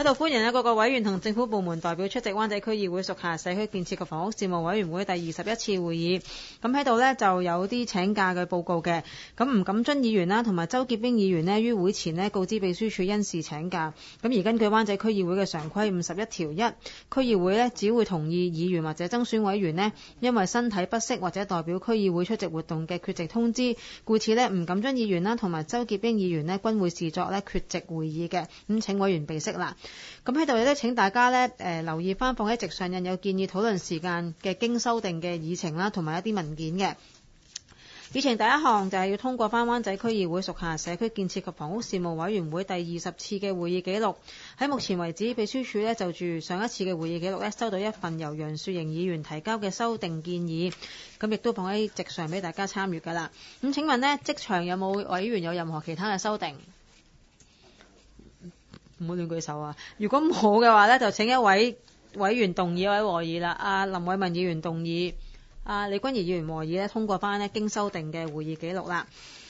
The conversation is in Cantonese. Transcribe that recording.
喺度歡迎各個委員同政府部門代表出席灣仔區議會屬下社區建設及房屋事務委員會第21次會議。咁喺度呢，就有啲請假嘅報告嘅。咁吳錦津議員啦，同埋周潔冰議員呢，於會前呢告知秘書處因事請假。咁而根據灣仔區議會嘅常規51條1，區議會呢只會同意議員或者增選委員呢，因為身體不適或者代表區議會出席活動嘅缺席通知，故此呢，吳錦津議員啦同埋周潔冰議員呢，均會視作呢缺席會議嘅。咁請委員備悉啦。咁喺度咧，請大家咧留意翻放喺席上印有建議討論時間嘅經修訂嘅議程啦，同埋一啲文件嘅。議程第一項就係要通過翻灣仔區議會屬下社區建設及房屋事務委員會第20次嘅會議記錄。喺目前為止，秘書處呢就住上一次嘅會議記錄呢，收到一份由楊雪盈議員提交嘅修訂建議，咁亦都放喺席上俾大家參閱㗎啦。咁請問呢，即場有冇委員有任何其他嘅修訂？唔好亂舉手啊！如果冇嘅話呢，就請一位委員動議一位和議啦。阿林偉文議員動議，阿李君儀議員和議呢，通過翻呢經修訂嘅會議記錄啦。